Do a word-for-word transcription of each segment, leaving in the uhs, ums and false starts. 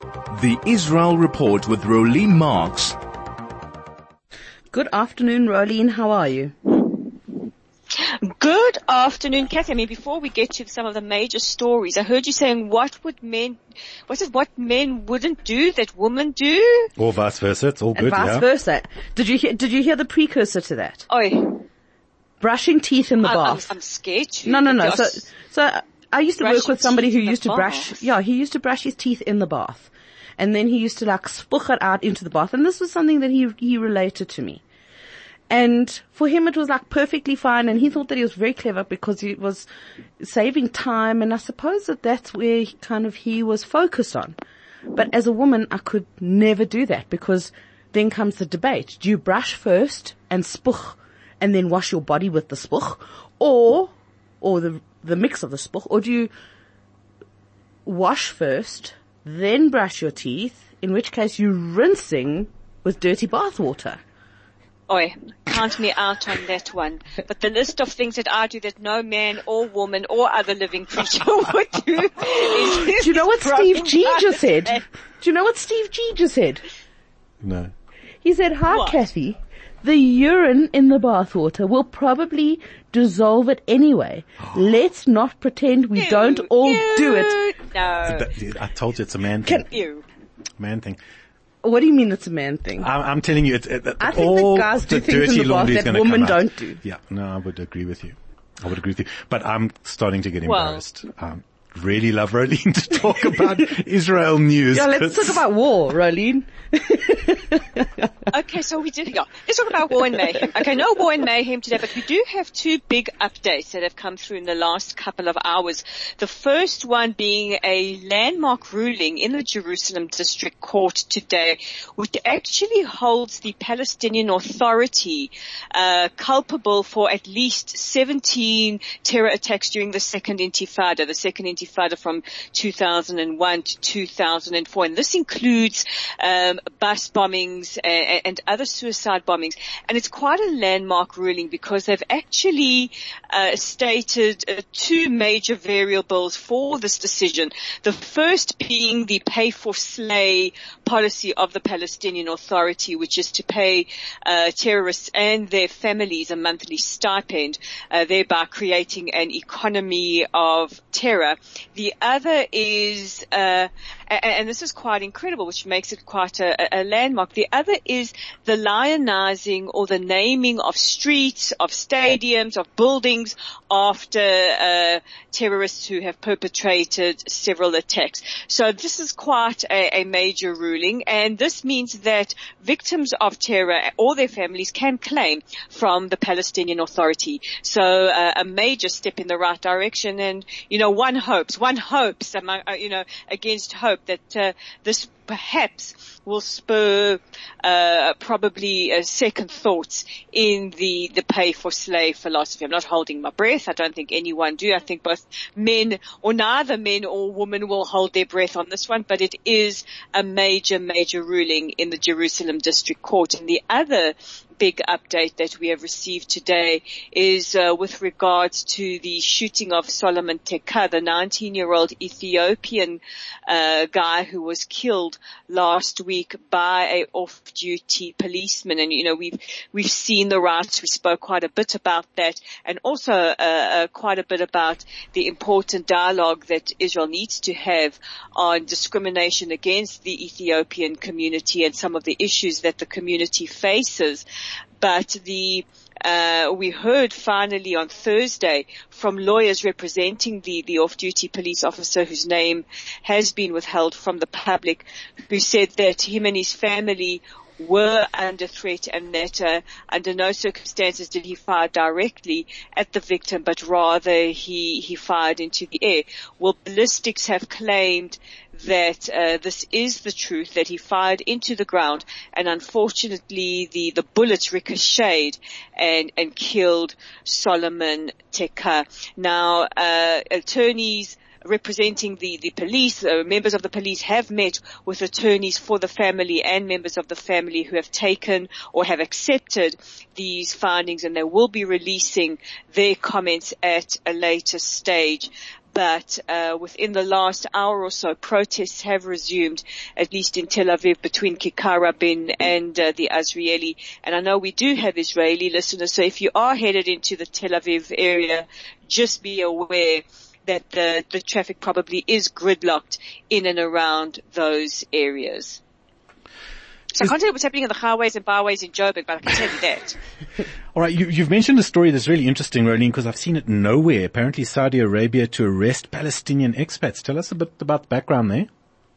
The Israel Report with Rolene Marks. Good afternoon, Rolene. How are you? Good afternoon, Kathy. I mean, before we get to some of the major stories, I heard you saying what would men, what is what men wouldn't do that women do? Or vice versa. It's all And good, vice yeah. versa. Did you hear, did you hear the precursor to that? Oh, Brushing teeth in the I, bath. I'm, I'm scared to. No, no, no. Yes. So, so I used to work Brushing with somebody who teeth in used the to brush, bath. yeah, he used to brush his teeth in the bath. And then he used to like spuch it out into the bath. And this was something that he, he related to me. And for him it was like perfectly fine, and he thought that he was very clever because he was saving time, and I suppose that that's where he kind of he was focused on. But as a woman I could never do that, because then comes the debate. Do you brush first and spuch and then wash your body with the spuch, or, or the, the mix of the spuch, or do you wash first, then brush your teeth, in which case you're rinsing with dirty bath water? Oi, count me out on that one. But the list of things that I do that no man or woman or other living creature would do is... Do you know what Steve G just said? That. Do you know what Steve G just said? No. He said, hi What? Kathy, the urine in the bathwater will probably dissolve it anyway. Let's not pretend we Ew, don't all ew, do it. No. That- I told you it's a man thing. Can, Ew. Man thing. what do you mean it's a man thing? I'm, I'm telling you, it's, it, I think all that guys do the things in dirty the bath laundry is that going to women come out. don't do. Yeah, no, I would agree with you. I would agree with you. But I'm starting to get Well. embarrassed. Um, really love Rolene to talk about Israel news. Yeah, let's talk about war, Rolene. Okay, so we did, yeah. Let's talk about war and mayhem. Okay, no war and mayhem today, but we do have two big updates that have come through in the last couple of hours. The first one being a landmark ruling in the Jerusalem District Court today, which actually holds the Palestinian Authority uh, culpable for at least seventeen terror attacks during the Second Intifada, the Second Intifada from two thousand one to two thousand four. And this includes um, bus bombings and, and other suicide bombings. And it's quite a landmark ruling because they've actually uh, stated uh, two major variables for this decision. The first being the pay for slay policy of the Palestinian Authority, which is to pay uh, terrorists and their families a monthly stipend, uh, thereby creating an economy of terror. The other is, uh, and, and this is quite incredible, which makes it quite a, a landmark. The other is the lionizing or the naming of streets, of stadiums, of buildings after uh, terrorists who have perpetrated several attacks. So this is quite a, a major ruling, and this means that victims of terror or their families can claim from the Palestinian Authority. So uh, a major step in the right direction, and you know, one hopes, one hopes, among, uh, you know, against hope that uh, this perhaps will spur uh, probably uh, second thoughts in the, the pay for slave philosophy. I'm not holding my breath. I don't think anyone do. I think both men or neither men or women will hold their breath on this one, but it is a major, major ruling in the Jerusalem District Court. And the other big update that we have received today is uh, with regards to the shooting of Solomon Tekka, the nineteen-year-old Ethiopian uh, guy who was killed last week by a off-duty policeman. And you know, we've we've seen the riots. We spoke quite a bit about that, and also uh, uh, quite a bit about the important dialogue that Israel needs to have on discrimination against the Ethiopian community and some of the issues that the community faces. But the Uh, we heard finally on Thursday from lawyers representing the, the off-duty police officer whose name has been withheld from the public, who said that him and his family were under threat and that uh, under no circumstances did he fire directly at the victim, but rather he, he fired into the air. Well, ballistics have claimed that uh, this is the truth, that he fired into the ground, and unfortunately the, the bullets ricocheted and, and killed Solomon Tekka. Now, uh, attorneys representing the, the police, uh, members of the police have met with attorneys for the family and members of the family who have taken or have accepted these findings, and they will be releasing their comments at a later stage. but uh, within the last hour or so, protests have resumed, at least in Tel Aviv, between Kikar Rabin and uh, the Azrieli. And I know we do have Israeli listeners, so if you are headed into the Tel Aviv area, just be aware that the, the traffic probably is gridlocked in and around those areas. So I can't tell you what's happening in the highways and byways in Joburg, but I can tell you that. All right, you, you've mentioned a story that's really interesting, Rolene, because I've seen it nowhere. Apparently Saudi Arabia to arrest Palestinian expats. Tell us a bit about the background there.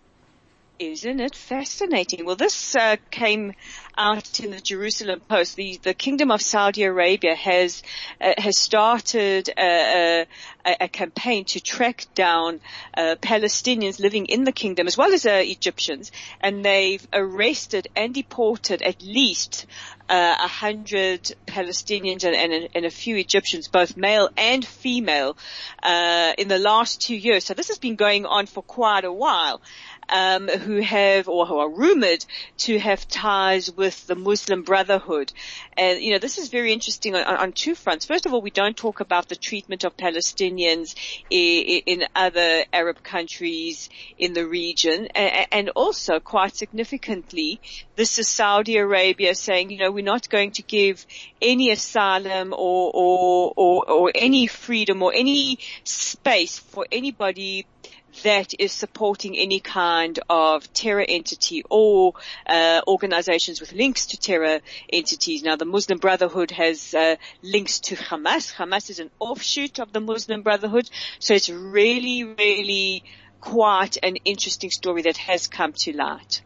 Isn't it fascinating? Well, this uh, came out in the Jerusalem Post. The the Kingdom of Saudi Arabia has uh, has started a, a, a campaign to track down uh, Palestinians living in the kingdom as well as uh, Egyptians, and they've arrested and deported at least a uh, hundred Palestinians and, and, and a few Egyptians, both male and female, uh, in the last two years. So this has been going on for quite a while. Um, who have or who are rumored to have ties with the Muslim Brotherhood. And, you know, this is very interesting on, on two fronts. First of all, we don't talk about the treatment of Palestinians in, in other Arab countries in the region. And, and also, quite significantly, this is Saudi Arabia saying, you know, we're not going to give any asylum or, or, or, or any freedom or any space for anybody that is supporting any kind of terror entity or uh, organizations with links to terror entities. Now, the Muslim Brotherhood has uh, links to Hamas. Hamas is an offshoot of the Muslim Brotherhood. So it's really, really quite an interesting story that has come to light.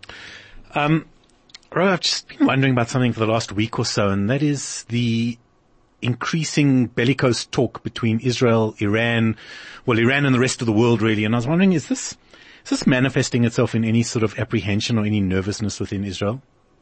Um, Ro, I've just been wondering about something for the last week or so, and that is the increasing bellicose talk between Israel, Iran, well, Iran and the rest of the world, really. And I was wondering, is this, is this manifesting itself in any sort of apprehension or any nervousness within Israel?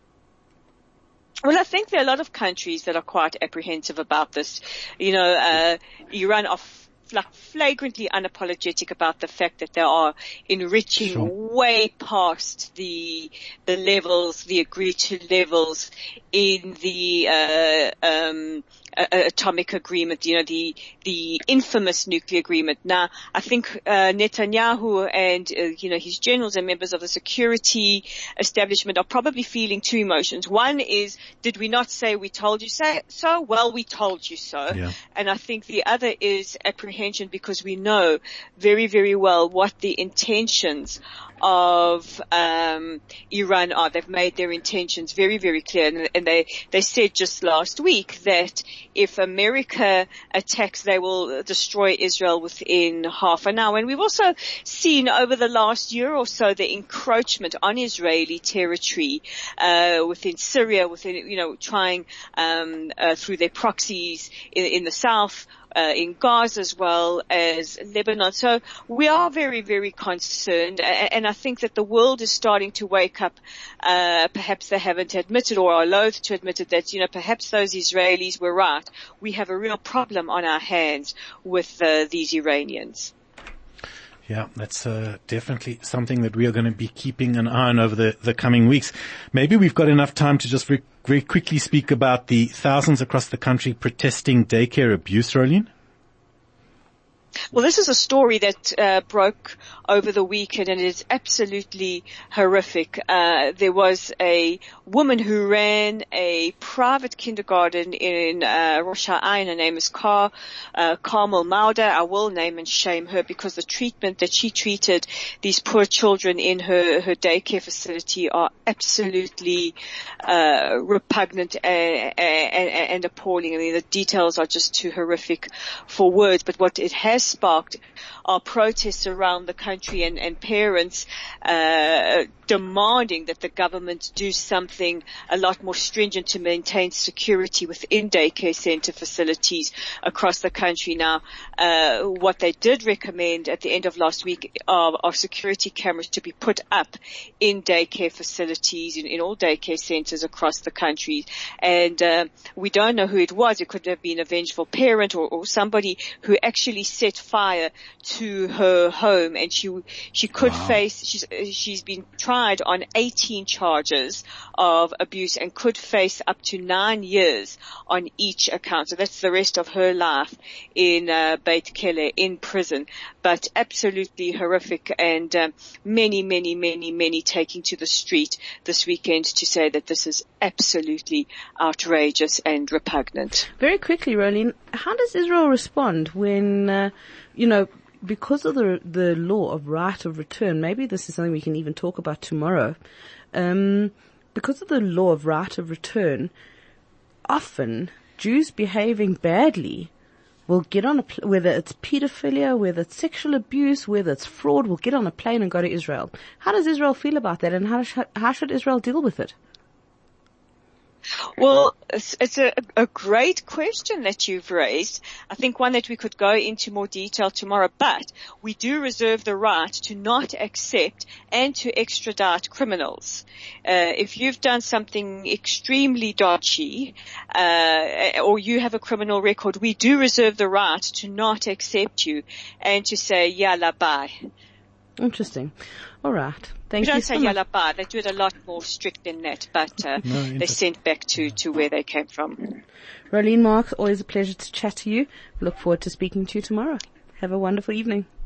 Well, I think there are a lot of countries that are quite apprehensive about this. You know, uh, Iran are like flagrantly unapologetic about the fact that they are enriching sure. way past the the levels, the agreed to levels in the uh, um, uh, atomic agreement, you know, the the infamous nuclear agreement. Now, I think uh, Netanyahu and uh, you know his generals and members of the security establishment are probably feeling two emotions. One is, did we not say we told you so? Well, we told you so. Yeah. And I think the other is apprehension, because we know very, very well what the intentions of um Iran are. They've made their intentions very, very clear, and, and they they said just last week that if America attacks, they will destroy Israel within half an hour. And we've also seen over the last year or so the encroachment on Israeli territory uh within Syria, within you know trying um uh, through their proxies in, in the south. Uh, in Gaza as well as Lebanon. So we are very, very concerned, and, and I think that the world is starting to wake up. Uh, perhaps they haven't admitted or are loath to admit it that, you know, perhaps those Israelis were right. We have a real problem on our hands with uh, these Iranians. Yeah, that's uh, definitely something that we are going to be keeping an eye on over the, the coming weeks. Maybe we've got enough time to just very, very quickly speak about the thousands across the country protesting daycare abuse, Rolene. Well, this is a story that uh, broke over the weekend, and it is absolutely horrific. Uh, there was a woman who ran a private kindergarten in uh, Rosh Ha'ayin. Her name is Car, uh, Carmel Mauda. I will name and shame her, because the treatment that she treated these poor children in her, her daycare facility are absolutely uh, repugnant and, and, and appalling. I mean, the details are just too horrific for words. But what it has sparked are protests around the country, and, and parents uh demanding that the government do something a lot more stringent to maintain security within daycare center facilities across the country. Now, uh what they did recommend at the end of last week are, are security cameras to be put up in daycare facilities, in, in all daycare centers across the country. And uh, we don't know who it was. It could have been a vengeful parent or, or somebody who actually set fire to her home, and she she could wow. face she's she's been tried on eighteen charges of abuse and could face up to nine years on each account. So that's the rest of her life in uh, Beit Kele, in prison. but absolutely horrific, and um, many, many, many, many taking to the street this weekend to say that this is absolutely outrageous and repugnant. Very quickly, Rolene, how does Israel respond when, uh, you know, because of the the law of right of return, maybe this is something we can even talk about tomorrow, um, because of the law of right of return, often Jews behaving badly will get on a, pl- whether it's pedophilia, whether it's sexual abuse, whether it's fraud, will get on a plane and go to Israel. How does Israel feel about that, and how, sh- how should Israel deal with it? Well, it's, it's a, a great question that you've raised. I think one that we could go into more detail tomorrow, but we do reserve the right to not accept and to extradite criminals. Uh, if you've done something extremely dodgy, uh, or you have a criminal record, we do reserve the right to not accept you and to say, yalla, bye. Interesting. All right. Thank we you don't so say much. yalla bye. They do it a lot more strict than that, but uh, No, they're sent back to, to where they came from. Rolene Marks, always a pleasure to chat to you. Look forward to speaking to you tomorrow. Have a wonderful evening.